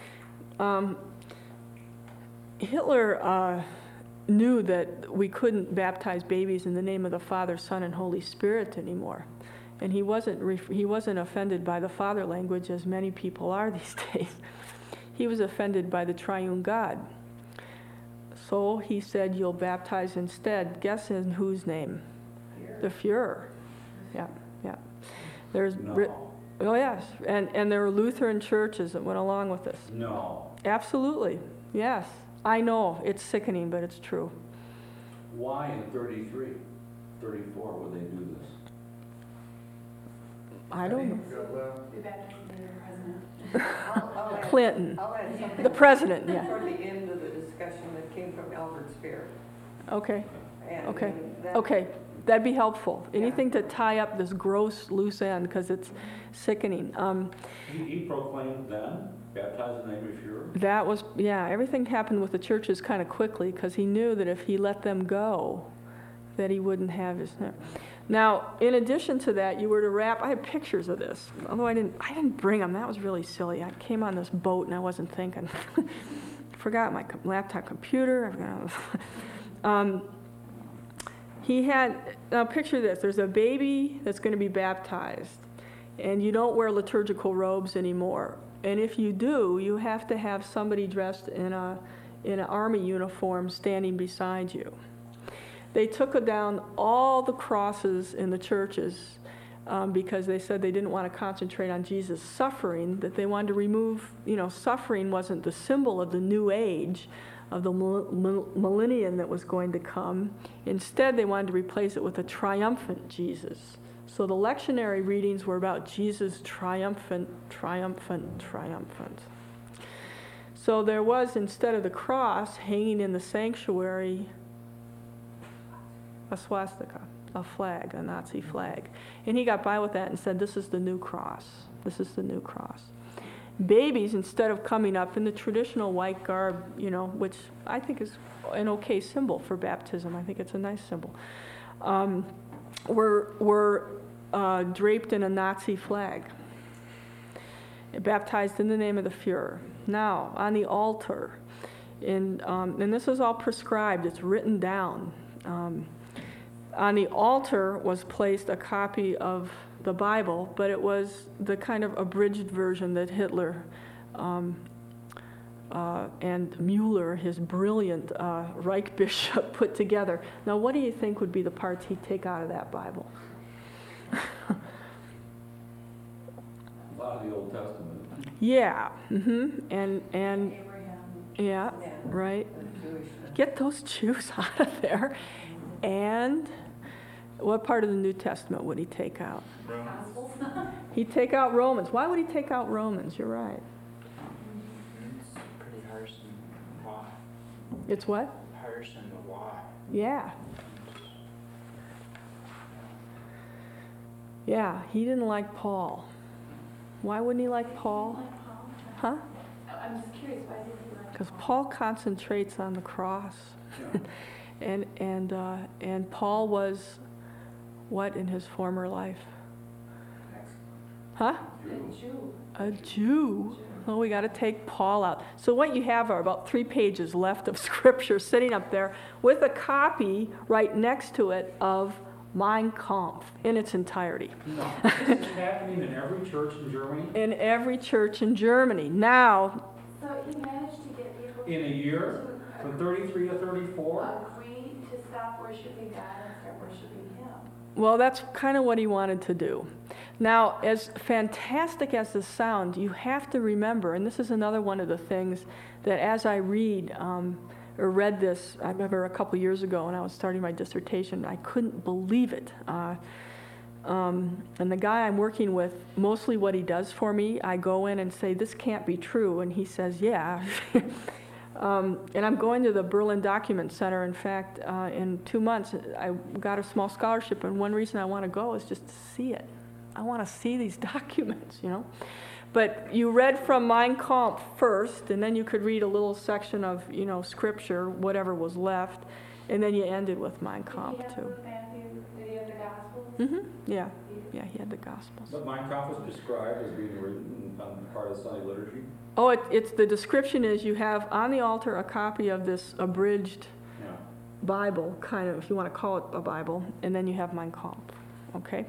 Hitler knew that we couldn't baptize babies in the name of the Father, Son, and Holy Spirit anymore. And he wasn't offended by the father language, as many people are these days. He was offended by the triune God. So he said, you'll baptize instead. Guess in whose name? The Fuhrer. yeah, yeah. There's, No. oh yes, and there were Lutheran churches that went along with this. No. Absolutely, yes. I know, it's sickening, but it's true. Why in 33, 34 would they do this? I don't know. The baptism of the president. I'll add- Clinton, I'll add something the president, yeah. toward the end of the discussion that came from Albert Speer. Okay, And okay, that- okay. That'd be helpful. Yeah. Anything to tie up this gross loose end, because it's sickening. He proclaimed then, baptize in the name of Yeshua. That was, yeah, everything happened with the churches kind of quickly, because he knew that if he let them go, that he wouldn't have his. Now, in addition to that, you were to wrap. I have pictures of this, although I didn't bring them. That was really silly. I came on this boat and I wasn't thinking. Forgot my laptop computer. He had, now picture this, there's a baby that's going to be baptized, and you don't wear liturgical robes anymore. And if you do, you have to have somebody dressed in an army uniform standing beside you. They took down all the crosses in the churches because they said they didn't want to concentrate on Jesus' suffering, that they wanted to remove, suffering wasn't the symbol of the new age, of the millennium that was going to come. Instead, they wanted to replace it with a triumphant Jesus. So the lectionary readings were about Jesus triumphant, triumphant, triumphant. So there was, instead of the cross hanging in the sanctuary, a swastika, a flag, a Nazi flag. And he got by with that and said, this is the new cross. This is the new cross. Babies, instead of coming up in the traditional white garb, which I think is an okay symbol for baptism, I think it's a nice symbol, were draped in a Nazi flag, baptized in the name of the Fuhrer. Now, on the altar, and this is all prescribed, it's written down. On the altar was placed a copy of the Bible, but it was the kind of abridged version that Hitler and Mueller, his brilliant Reich bishop, put together. Now, what do you think would be the parts he'd take out of that Bible? A lot of the Old Testament. Yeah, and Abraham. yeah, Yeah. right. the Jewishness. Get those Jews out of there. And what part of the New Testament would he take out? Gospels. He'd take out Romans. Why would he take out Romans? You're right. It's pretty harsh and why? It's what? Harsh and why? Yeah. Yeah, he didn't like Paul. Why wouldn't he like Paul? Huh? I'm just curious, why did he like Because Paul concentrates on the cross. And Paul was what in his former life? Huh? a Jew? A Jew. Oh, we got to take Paul out. So what you have are about 3 pages left of scripture sitting up there with a copy right next to it of Mein Kampf in its entirety. No, this is happening in every church in Germany In every church in Germany. Now, So he managed to get people in a year, from 33 to 34. to agree to stop worshiping God and start worshiping him. well, that's kind of what he wanted to do. Now, as fantastic as this sounds, you have to remember, and this is another one of the things that as I read this, I remember a couple years ago when I was starting my dissertation, I couldn't believe it. And the guy I'm working with, mostly what he does for me, I go in and say, this can't be true, and he says, yeah. And I'm going to the Berlin Document Center. In fact, in 2 months, I got a small scholarship, and one reason I want to go is just to see it. I want to see these documents, But you read from Mein Kampf first, and then you could read a little section of, scripture, whatever was left, and then you ended with Mein Kampf, Did he have too. Matthew? Did he have the Gospels? Yeah, he had the Gospels. But Mein Kampf was described as being written on part of Sunday liturgy. Oh, it's the description is you have on the altar a copy of this abridged Yeah. Bible, kind of, if you want to call it a Bible, and then you have Mein Kampf, okay?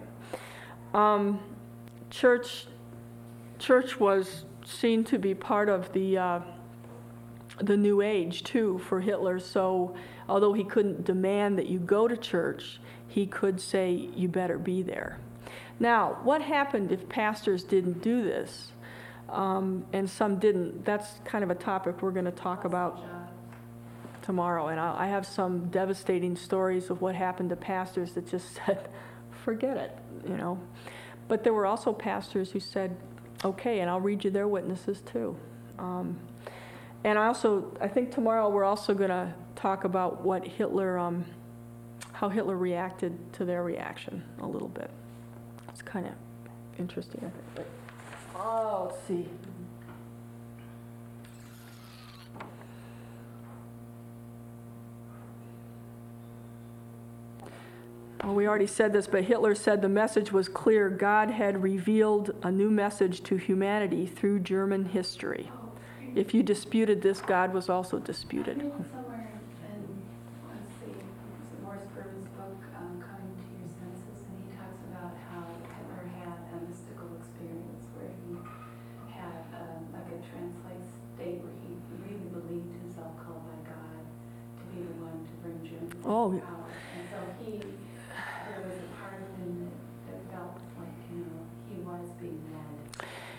Church was seen to be part of the New Age, too, for Hitler, so although he couldn't demand that you go to church, he could say, you better be there. Now, what happened if pastors didn't do this, and some didn't? That's kind of a topic we're going to talk about tomorrow, and I have some devastating stories of what happened to pastors that just said, forget it, you know. But there were also pastors who said, okay, and I'll read you their witnesses too. And I think tomorrow we're also going to talk about what Hitler, how Hitler reacted to their reaction a little bit. It's kind of interesting, I think. But, let's see. Well, we already said this, but Hitler said the message was clear. God had revealed a new message to humanity through German history. If you disputed this, God was also disputed. Somewhere in, let's see, Morris Berman's book, Coming to Your Senses, and he talks about how Hitler had a mystical experience where he had like a trance-like state where he really believed himself called by God to be the one to bring Germany to power. And so there was a part of him that felt like, he was being led.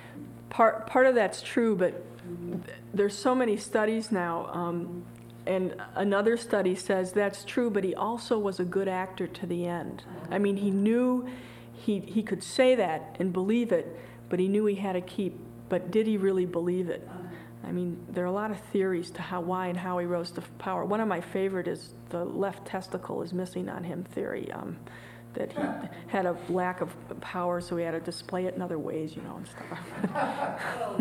Part of that's true, but there's so many studies now, and another study says that's true, but he also was a good actor to the end. I mean, he knew he could say that and believe it, but he knew he had to keep, but did he really believe it? I mean, there are a lot of theories to why and how he rose to power. One of my favorite is the left testicle is missing on him theory, that he had a lack of power, so he had to display it in other ways, and stuff.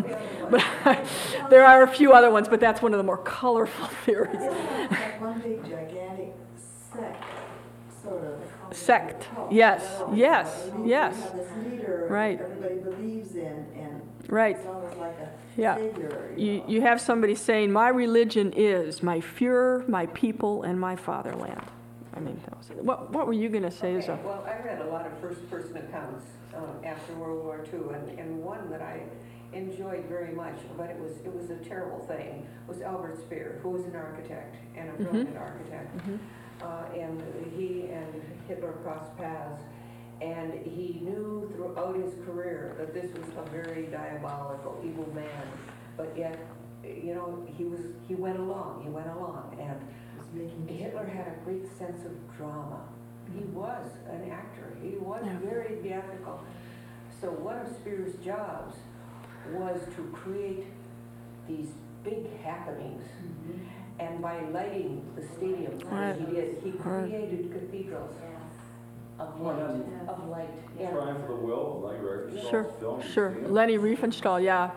But there are a few other ones, but that's one of the more colorful theories. Like one big gigantic sect, sort of. Sect, Cult. yes, yes, You yes. have this leader Right. everybody believes in, and Right. it's almost like a Yeah. savior. You have somebody saying, my religion is my Fuhrer, my people, and my fatherland. I mean, what were you going to say? Okay, well, I read a lot of first-person accounts after World War II, and one that I enjoyed very much, but it was a terrible thing, was Albert Speer, who was an architect and a brilliant architect. And he and Hitler crossed paths, and he knew throughout his career that this was a very diabolical, evil man, but yet, he went along, and Hitler had a great sense of drama. He was an actor. He was very theatrical. So one of Speer's jobs was to create these big happenings. And by lighting the stadium, he created cathedrals of light. Yeah. Trying for the Will, like Sure, film. sure. Lenny Riefenstahl, yeah.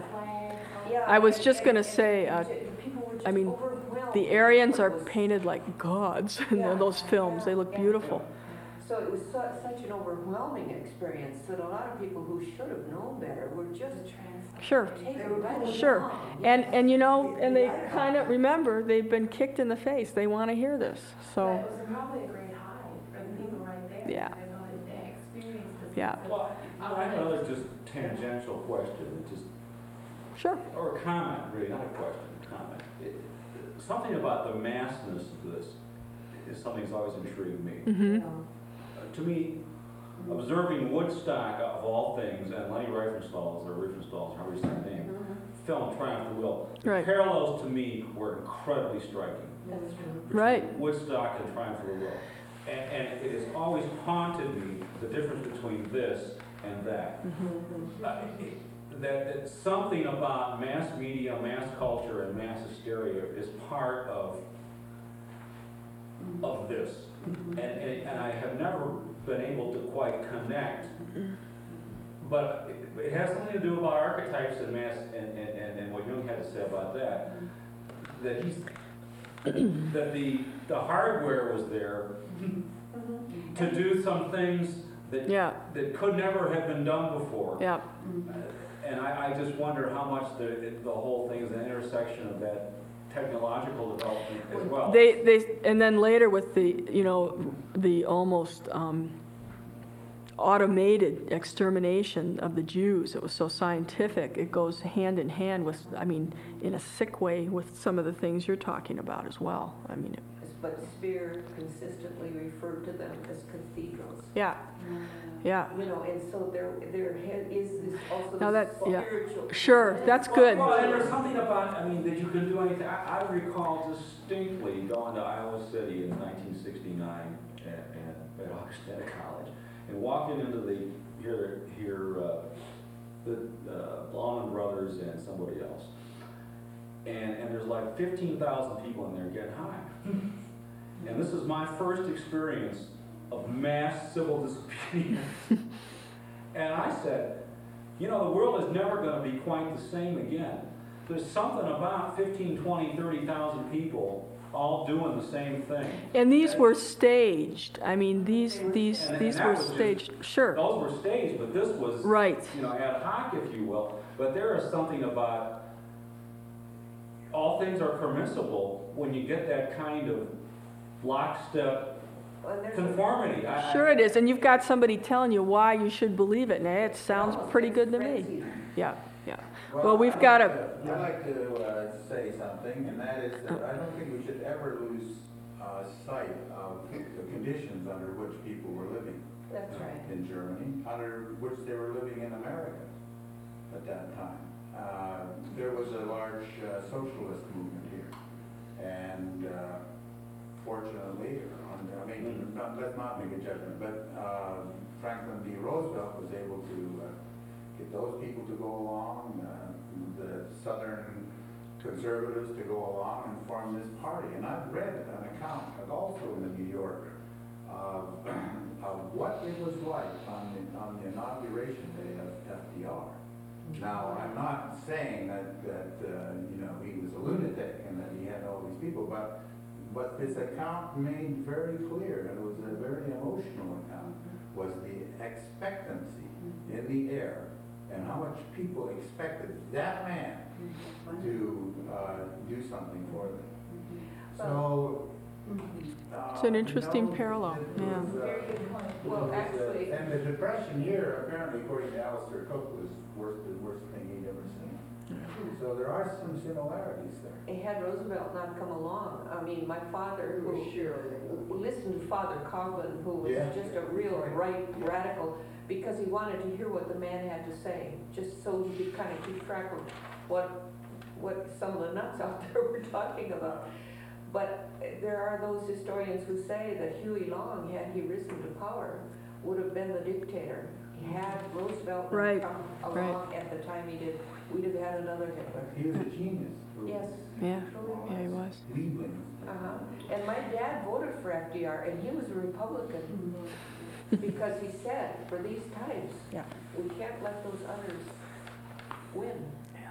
I was just going to say, I mean, the Aryans are painted like gods in those films. They look beautiful. So it was such an overwhelming experience that a lot of people who should have known better were just Sure, taken right sure. along. And they kind of remember they've been kicked in the face. They want to hear this. But So, it was probably a great high for the people right there. Yeah. I know that they experienced this. Yeah. Well, I have another just tangential question, sure. or a comment, really, not a question, a comment. Something about the massness of this is something that's always intrigued me. To me, observing Woodstock, of all things, and Lenny Riefenstahl's, however you say his name, film Triumph of the Will, the Right. parallels to me were incredibly striking. Right. Woodstock and Triumph of the Will. And it has always haunted me, the difference between this and that. That something about mass media, mass culture, and mass hysteria is part of this. And I have never been able to quite connect. But it has something to do about archetypes and mass, and what Jung had to say about that. That the hardware was there to do some things that could never have been done before. Yeah. And I just wonder how much the whole thing is an intersection of that technological development as well. And then later with the almost automated extermination of the Jews, it was so scientific. It goes hand in hand with, in a sick way, with some of the things you're talking about as well. but Spear consistently referred to them as cathedrals. Yeah, yeah. You know, and so there is this also Now this that- yeah. spiritual. Sure, that's good. Well, and there's something about, I mean, that you can do anything. I recall distinctly going to Iowa City in 1969 at Augustana College and walking into the Bauman Brothers and somebody else. And there's like 15,000 people in there getting high. And this is my first experience of mass civil disobedience. And I said, you know, the world is never going to be quite the same again. There's something about 15, 20, 30,000 people all doing the same thing. And these were staged. I mean, these And were that was staged. Sure. Those were staged, but this was, Right. you know, ad hoc, if you will. But there is something about all things are permissible when you get that kind of lockstep And there's conformity. Sure it is. And you've got somebody telling you why you should believe it. And it sounds pretty good to me. Yeah, yeah. Well, we've got I'd to, like to say something, and that is that I don't think we should ever lose sight of the conditions under which people were living That's right. in Germany, under which they were living in America at that time. There was a large socialist movement here, and fortunately, let's not make a judgment, but Franklin D. Roosevelt was able to get those people to go along, the Southern conservatives to go along and form this party. And I've read an account, also in the New Yorker, of what it was like on the inauguration day of FDR. Now, I'm not saying that you know, he was a lunatic and that he had all these people, but this account made very clear, and it was a very emotional account, was the expectancy in the air and how much people expected that man to do something for them. So it's an interesting you know, parallel. it Yeah. was, Very good point. Well, actually, and the Depression here, apparently, according to Alistair Cook, was the worst thing he'd ever seen. So there are some similarities there. had Roosevelt not come along, I mean, my father, who listened to Father Coughlin, who was Yeah. just a real right radical, because he wanted to hear what the man had to say, just so he could kind of keep track of what some of the nuts out there were talking about. But there are those historians who say that Huey Long, had he risen to power, would have been the dictator. Had Roosevelt Right, come along at the time he did, we'd have had another Hitler. He was a genius. Yes. Yeah, yeah, he was. Cleveland. And my dad voted for FDR, and he was a Republican, because he said, for these times, Yeah. we can't let those others win.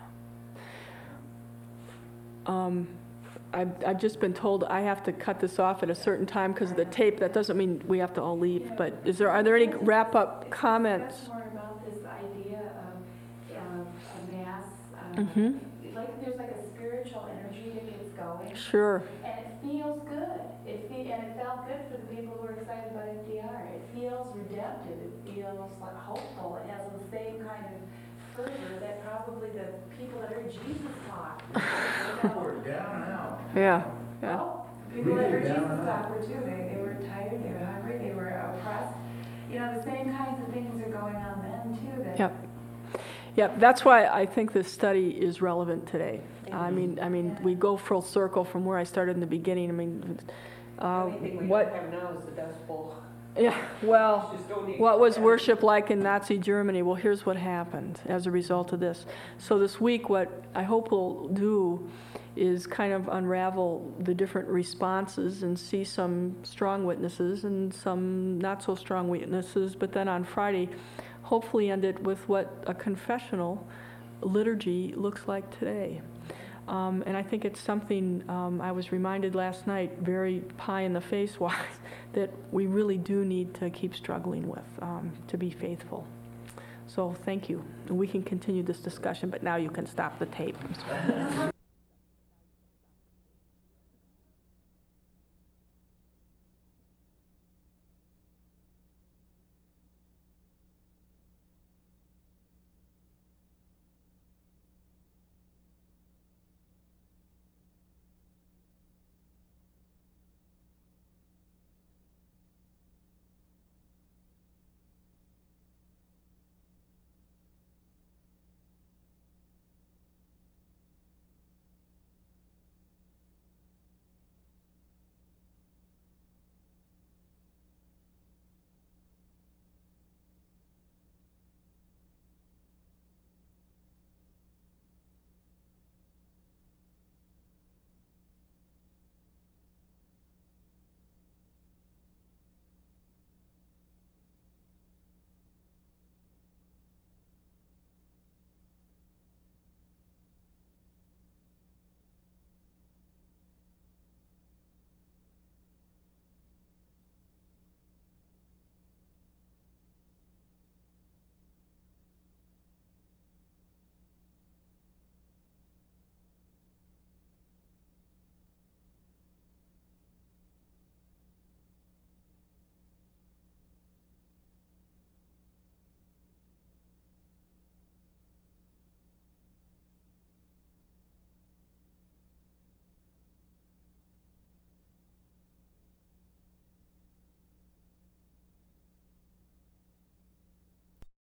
I've just been told I have to cut this off at a certain time because of the tape. That doesn't mean we have to all leave, but are there any wrap-up comments? Discuss more about this idea of a mass, Mm-hmm, like there's like a spiritual energy that gets going, sure. and it feels good. And it felt good for the people who were excited about FDR. It feels redemptive. It feels like hopeful. It has the same kind of fervor that probably the people that heard Jesus talk. We're down and out. Yeah, yeah. Well, people that heard Really Jesus down and talk were too. They were tired, they were hungry, they were oppressed. You know, the same kinds of things are going on then too. That Yep. Yep, that's why I think this study is relevant today. I mean, we go full circle from where I started in the beginning. I mean, The only thing we what, don't have now is the Dust Bowl. yeah, well, Just don't need what was that. worship like in Nazi Germany? Well, here's what happened as a result of this. So this week, what I hope we'll do is kind of unravel the different responses and see some strong witnesses and some not so strong witnesses, but then on Friday, hopefully end it with what a confessional liturgy looks like today. And I think it's something I was reminded last night, very pie in the face wise, that we really do need to keep struggling with to be faithful. So thank you. We can continue this discussion, but now you can stop the tape.